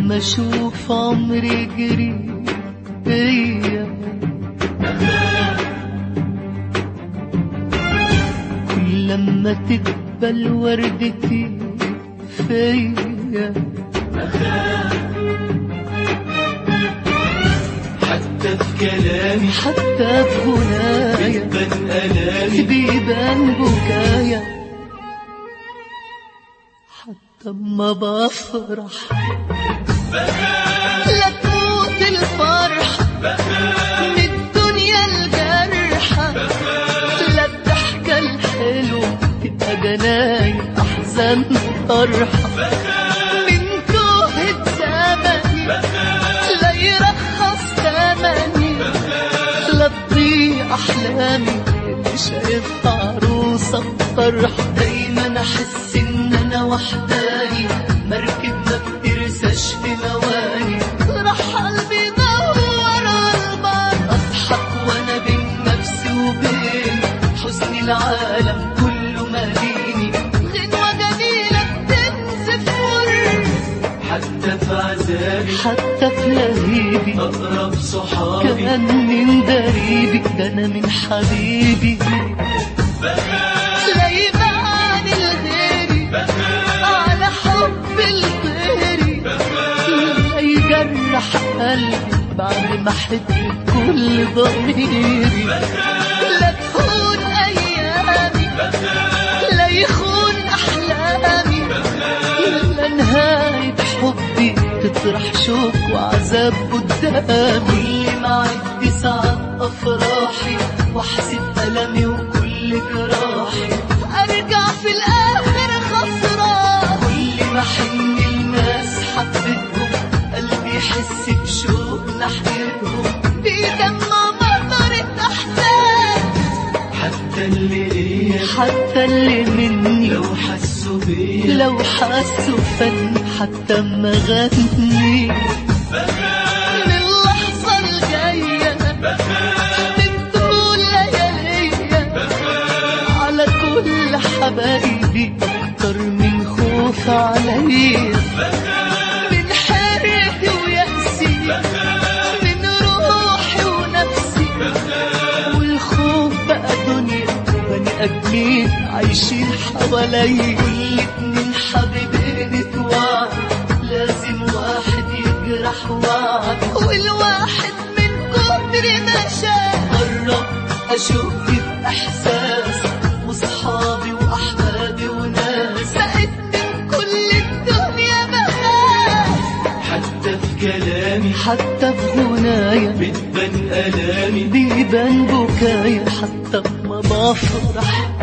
لما اشوف عمري جري بيا، كل لما تقبل وردتي فيا، حتى في كلامي حتى في غنايا بيبان ألامي بيبان بكايا، حتى اما بفرح لا تموت الفرحة من الدنيا الجرحة، لا الضحكة الحلوة تبقى جناين أحزان طرحة، من توهة زمني لا يرخص ثمني، لا تضيع أحلامي اللي شايفها عروسة بطرحة. دايما أحس إن أنا وحداني، مركب ما بترساش في مواني، راح قلبي يدور عالبر، أضحك وأنا بين نفسي وبين حزن العالم كله ماليني، غنوة جميلة بتنزف ور، حتى في عذابي حتى في لهيبي أقرب صحابي كان من دريبي، ده أنا من حبيبي لا يبان الغيري على حب الغيري، لا يجرح قلبي بعد ما أحب كل ضميري، لا تهون أيامي لا يخون أحلامي، لا نهاية حبي تطرح شوق وعذاب قدامي. كل ما عدي ساعات أفراحي وأحسب ألمي وكل جراحي، أرجع في الآخر خسران. كل ما حن الناس حبتهم قلبي يحس بشوق ناحيتهم، بيدمع مطرة أحزان، حتى اللي ليا حتى اللي مني لو حسوا بيا لو حسوا فن، حتى ما غني من اللحظة الجاية من طول لياليا على كل حبايبي، أكتر من خوف عليا، من حيرتي ويأسي، من روحي ونفسي، والخوف بقى دنيا بني آدمين عايشين حوالي. كل اتنين حبيبين اتوعد لازم واحد يجرح وعد، والواحد من كتر ما شاف قرب أشوف بإحساس، وصحابي وأحبابي وناس بقيت من كل الدنيا بخاف، حتى في كلامي حتى في غنايا بتبان ألامي بيبان بكايا، حتى ما بفرح